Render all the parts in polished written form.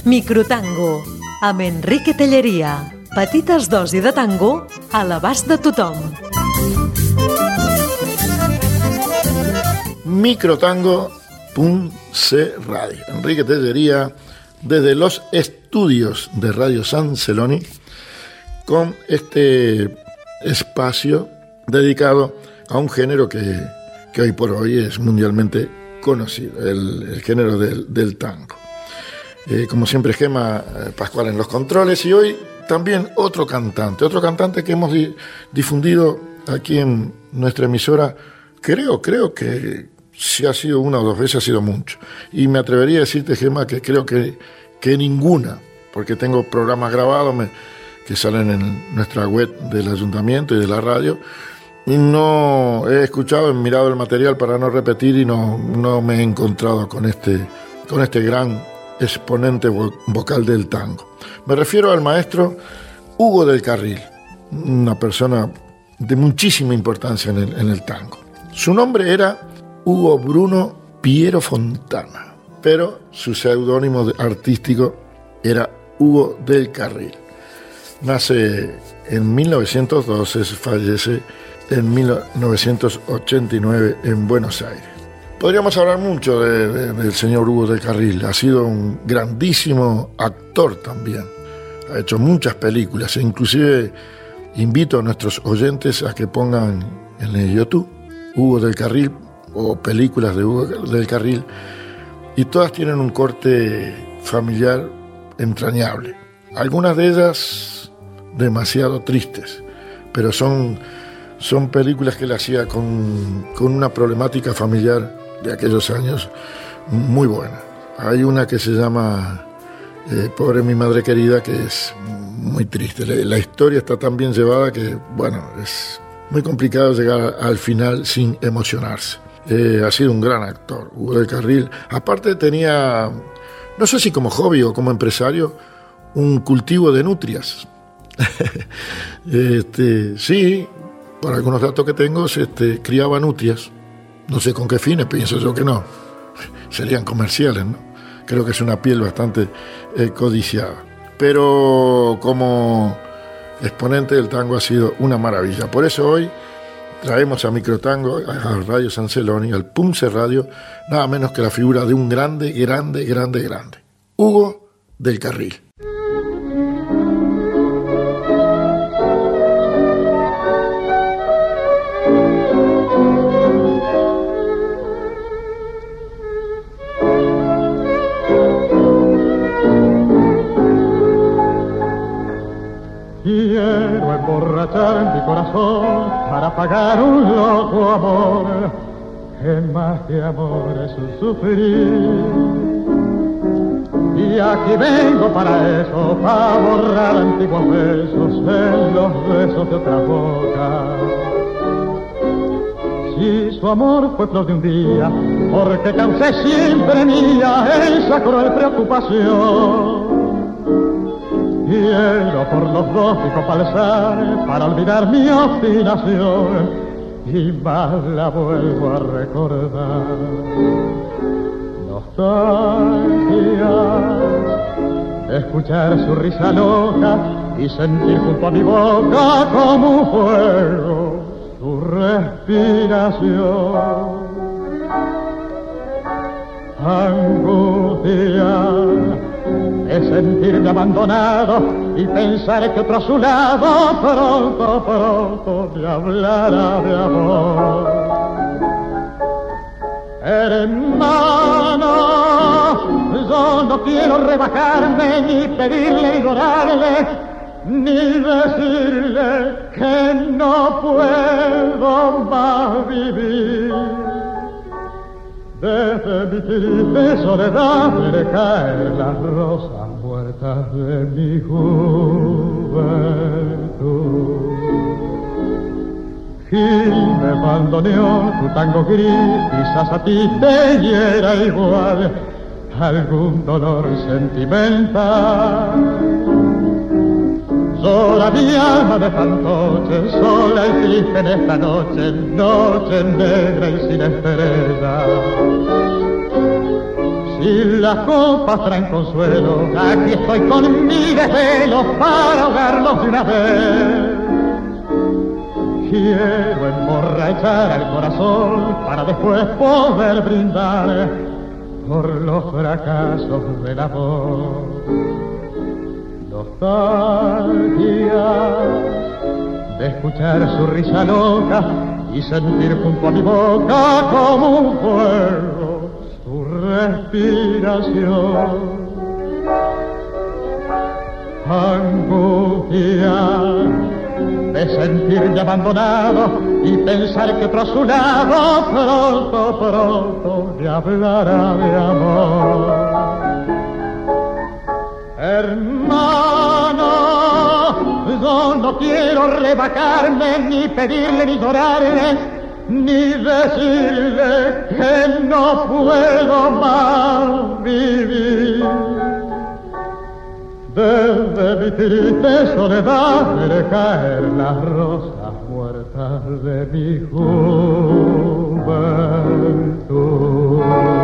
Microtango, amb Enrique Telleria. Petites dosis de tango a l'abast de tothom. Microtango.c Radio. Enrique Telleria desde los estudios de Radio San Celoni con este espacio dedicado a un género que hoy por hoy es mundialmente conocido, el género del tango. Como siempre, Gema Pascual en los controles, y hoy también otro cantante que hemos difundido aquí en nuestra emisora. Creo que si ha sido una o dos veces ha sido mucho, y me atrevería a decirte, Gema, que creo que ninguna, porque tengo programas grabados que salen en nuestra web del ayuntamiento y de la radio, y no he escuchado, he mirado el material para no repetir, y no me he encontrado con este gran exponente vocal del tango. Me refiero al maestro Hugo del Carril, una persona de muchísima importancia en el tango. Su nombre era Hugo Bruno Piero Fontana, pero su seudónimo artístico era Hugo del Carril. Nace en 1912, fallece en 1989 en Buenos Aires. Podríamos hablar mucho del señor Hugo del Carril. Ha sido un grandísimo actor también. Ha hecho muchas películas, e inclusive invito a nuestros oyentes a que pongan en el YouTube Hugo del Carril o películas de Hugo del Carril, y todas tienen un corte familiar entrañable. Algunas de ellas demasiado tristes, pero son películas que él hacía con una problemática familiar de aquellos años muy buena. Hay una que se llama Pobre mi madre querida, que es muy triste. La historia está tan bien llevada que, bueno, es muy complicado llegar al final sin emocionarse. Ha sido un gran actor, Hugo del Carril. Aparte tenía, no sé si como hobby o como empresario, un cultivo de nutrias. Sí, por algunos datos que tengo, criaba nutrias. No sé con qué fines, pienso yo que no. Serían comerciales, ¿no? Creo que es una piel bastante codiciada. Pero como exponente del tango ha sido una maravilla. Por eso hoy traemos a Microtango, a Radio San Celoni, al Pumse Radio, nada menos que la figura de un grande, Hugo del Carril. Quiero emborrachar mi corazón para pagar un loco amor, que más que amor es un sufrir. Y aquí vengo para eso, para borrar antiguos besos en los besos de otra boca. Si su amor fue flor de un día, porque causé siempre mía esa cruel preocupación. Quiero por los dos pico palzar para olvidar mi obstinación, y más la vuelvo a recordar. Nostalgia, escuchar su risa loca y sentir junto a mi boca como un fuego su respiración. Angustia de sentirme abandonado y pensar que otro a su lado pronto me hablará de amor. Hermano, yo no quiero rebajarme, ni pedirle y llorarle, ni decirle que no puedo más vivir. Desde mi triste soledad veré caer las rosas muertas de mi juventud. Gil me bandoneó tu tango gris, quizás a ti te hiera igual algún dolor sentimental. Llora mi alma de fantoche, sola y triste en esta noche, noche negra y sin estrella. Si y las copas traen consuelo. Aquí estoy con mi desvelo para ahogarlos de una vez. Quiero emborrachar al corazón para después poder brindar por los fracasos del amor. Nostalgia de escuchar su risa loca y sentir junto a mi boca como un fuego su respiración. Angustia de sentirme abandonado y pensar que otro a su lado pronto, pronto me hablará de amor. Hermano, yo no quiero rebajarme, ni pedirle, ni llorarle, ni decirle que no puedo más vivir. Desde mi triste soledad veré caer las rosas muertas de mi juventud.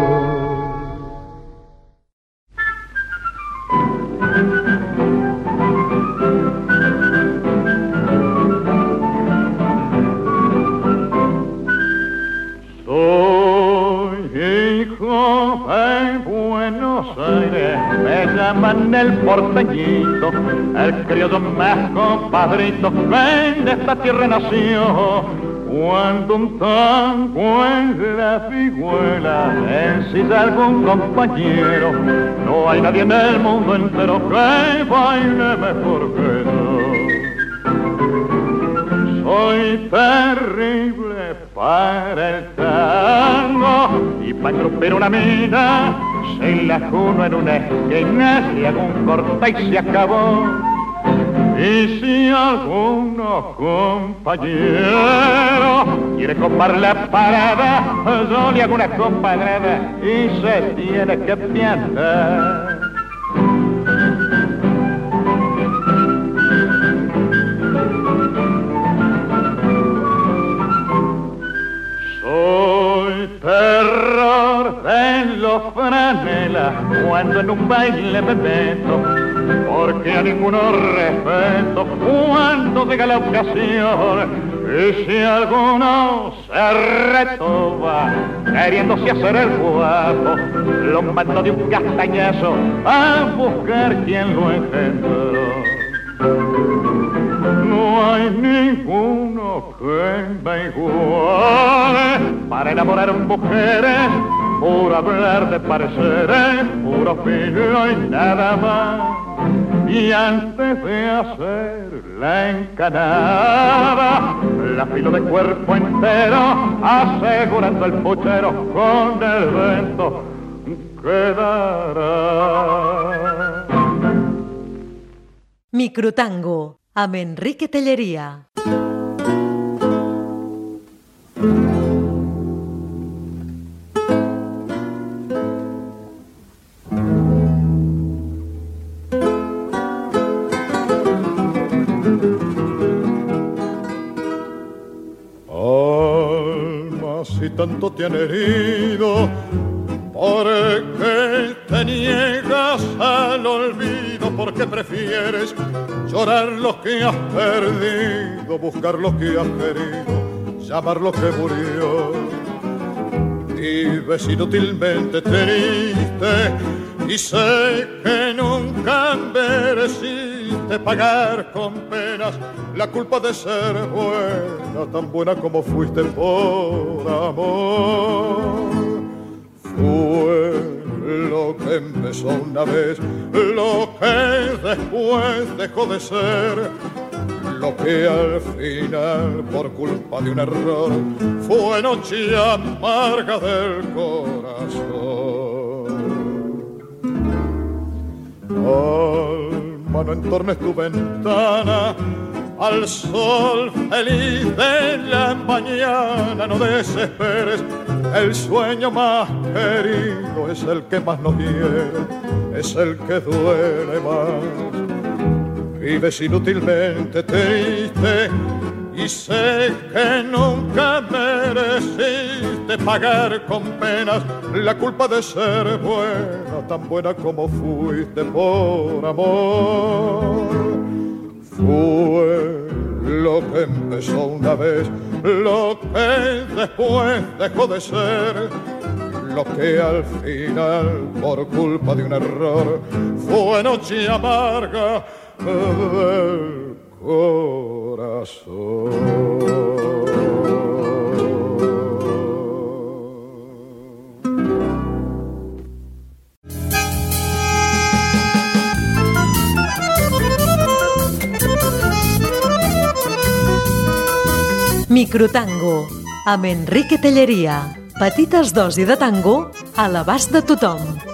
Me llaman el porteñito, el criollo más compadrito que de esta tierra nació. Cuando un tango en la figuela ensilla algún compañero, no hay nadie en el mundo entero que baile mejor que yo. Soy terrible para el tango y para engrupir una mina, se la juno en una esquina, se hago un corte y se acabó. Y si alguno compañero quiere copar la parada, yo le hago una compadrada y se tiene que piantar. Soy terror de los franelas cuando en un baile me meto, porque a ninguno respeto cuando llega la ocasión. Y si alguno se retoba queriéndose hacer el guapo, lo mando de un castañazo a buscar quien lo engendró. No hay ninguno que me iguale para enamorar mujeres, por hablar de pareceres, puro filo y nada más. Y antes de hacer la encanada, la filo de cuerpo entero, asegurando el puchero con el vento quedará. Microtango, amb Enrique Tellería. Alma, si tanto te han herido, ¿por qué te niegas al olvido? ¿Por qué prefieres llorar lo que has perdido, buscar lo que has querido, llamar lo que murió? Vives inútilmente triste y sé que nunca mereciste pagar con penas la culpa de ser buena, tan buena como fuiste por amor. Fue lo que empezó una vez, lo que después dejó de ser, lo que al final por culpa de un error fue noche amarga del corazón. Alma, no entornes tu ventana al sol feliz de la mañana, no desesperes, el sueño más querido es el que más nos hiere, es el que duele más. Vives inútilmente triste y sé que nunca mereciste de pagar con penas la culpa de ser buena, tan buena como fuiste por amor. Fue lo que empezó una vez, lo que después dejó de ser, lo que al final, por culpa de un error, fue noche amarga del corazón. Microtango, amb Enrique Telleria. Petites dosis de tango a l'abast de tothom.